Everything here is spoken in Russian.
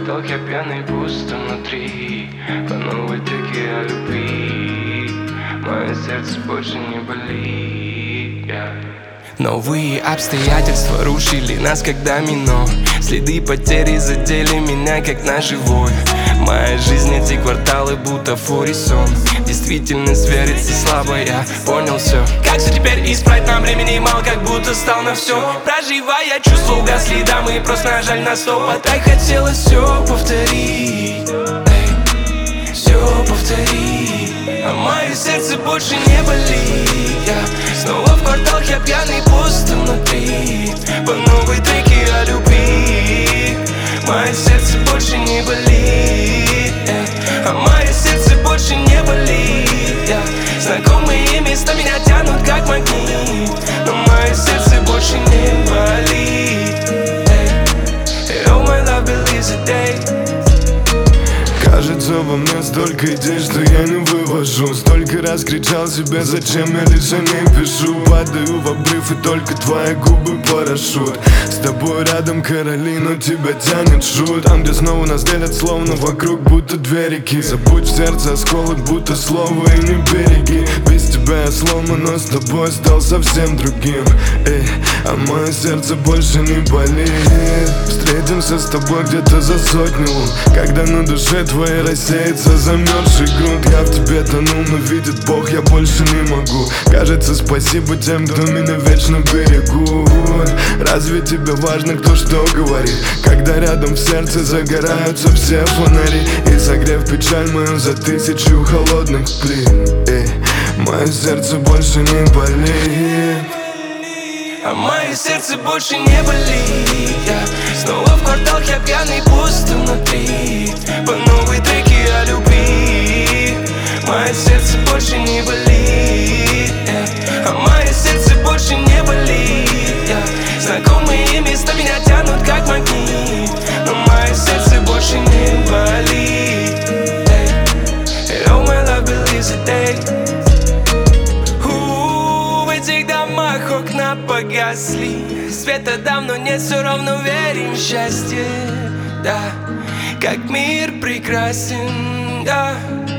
квартал, я пьяный, пусто внутри. По новой треке о любви. Мое сердце больше не болит. Новые обстоятельства рушили нас как домино. Следы потери задели меня как ножевой. Моя жизнь, эти кварталы будто форисон. Действительность верится слабо, я понял все. Как все теперь исправить, нам времени мало, как будто стал на все. Проживая чувства угасли, да мы просто нажали на стоп. А так хотелось все повторить, все повторить. А мое сердце больше не болит. Я снова в квартал, я пьяный, пусто внутри. По новой треке о любви. Мое сердце больше не болит. А мое сердце больше не болит. Знакомые места меня тянут как магнит. Но мое сердце больше не болит. Oh my love believes a day. Кажется, во мне столько идей, что я не вывожу. Столько раз кричал себе, зачем я лишь о ней пишу. Падаю в обрыв, и только твои губы парашют. С тобой рядом Каролина, тебя тянет шут. Там, где снова нас делят, словно вокруг, будто две реки. Забудь в сердце осколок, будто слово и не береги. Без тебя я сломан, но с тобой стал совсем другим. А мое сердце больше не болит. Встретимся с тобой где-то за сотню лун, когда на душе твоей рассеется замерзший грунт. Я в тебе тону, но видит Бог, я больше не могу. Кажется, спасибо тем, кто меня вечно берегут. Разве тебе важно, кто что говорит, когда рядом в сердце загораются все фонари? И согрев печаль мою за 1000 холодных плит. Мое сердце больше не болит. А мое сердце больше не болит. Я снова в квартал, я пьяный, пусто внутри. По новой треке о любви. Мое сердце больше не болит. А мое сердце больше не болит. Знакомые места меня тянут как магнит. Но мое сердце больше не болит. Oh my love believes a day. В этих домах окна погасли, света давно нет, все равно верим в счастье. Да, как мир прекрасен, да.